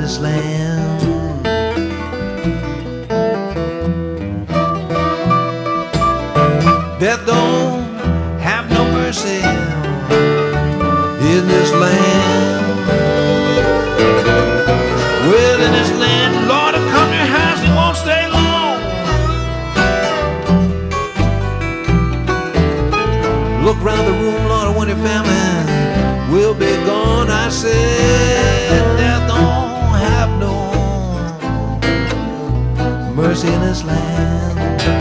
this land. Death don't have no mercy in this land. Well, in this land, Lord, will come to your house, he won't stay long. Look round the room, Lord, when your family will be gone. I said, death don't have no mercy in this land.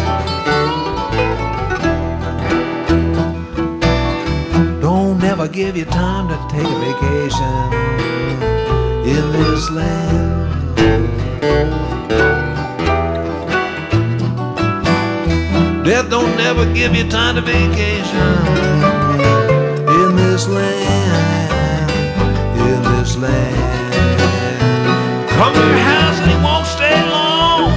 Don't never give you time to take a vacation in this land. Death don't never give you time to vacation in this land, in this land. Come to your house and he won't stay long.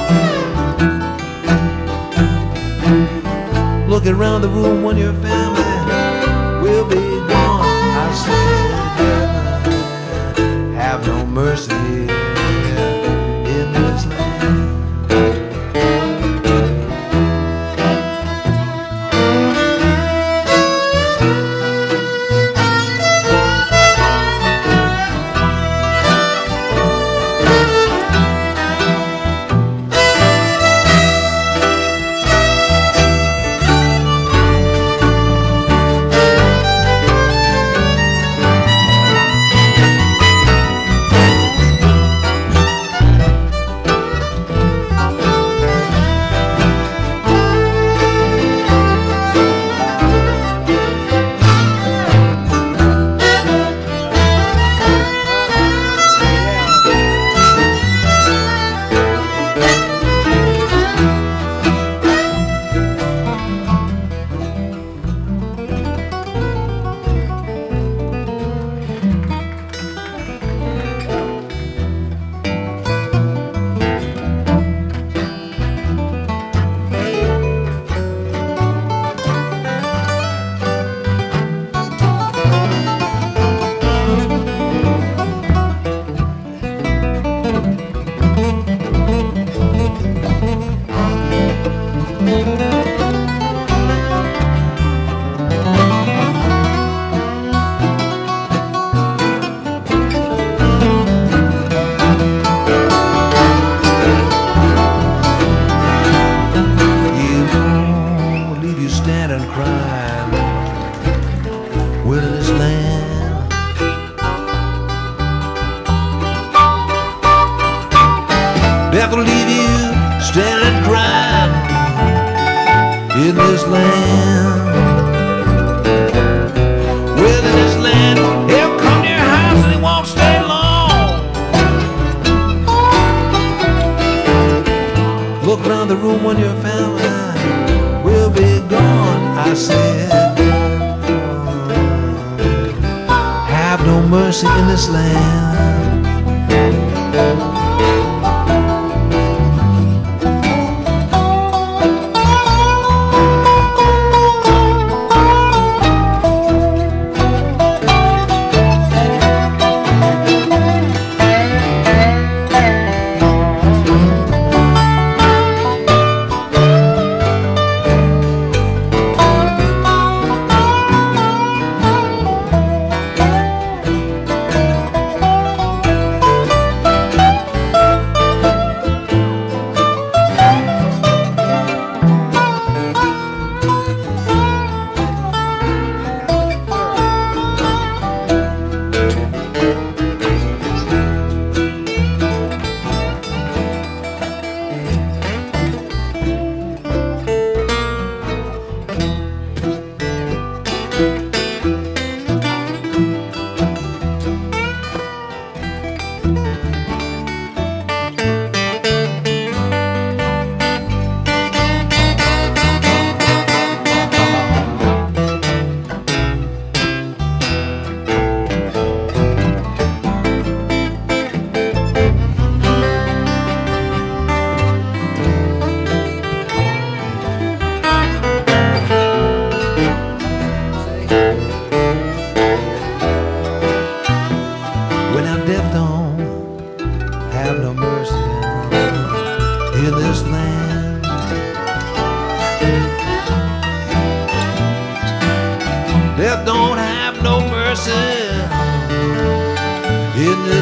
Looking around the room when your family will be gone. I said, have no mercy in this land. Death will leave you standing crying in this land. Well, in this land, he'll come to your house and he won't stay long. Look around the room when your family will be gone. I said, have no mercy in this land.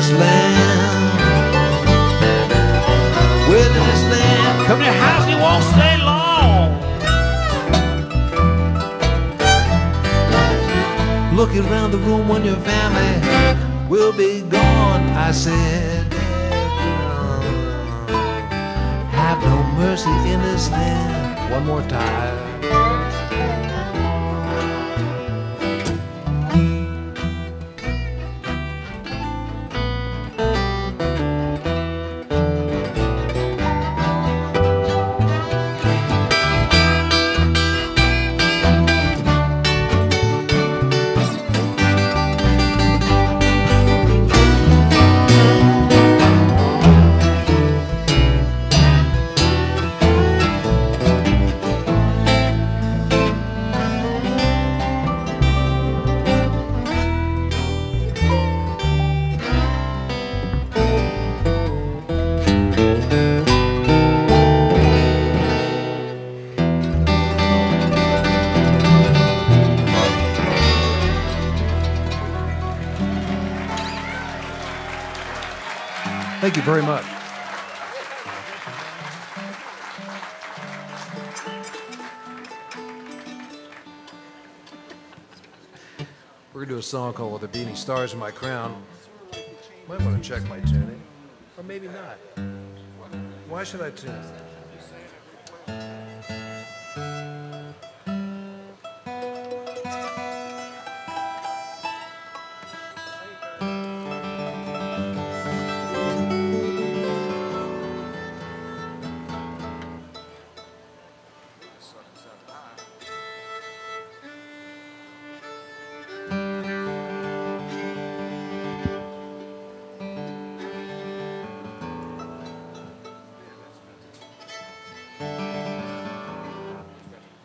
this land. Well, in this land, come to your house and you won't stay long. Looking around the room when your family will be gone. I said, have no mercy in this land. One more time. Thank you very much. We're going to do a song called The Beanie Stars in My Crown. Might want to check my tuning, or maybe not. Why should I tune it?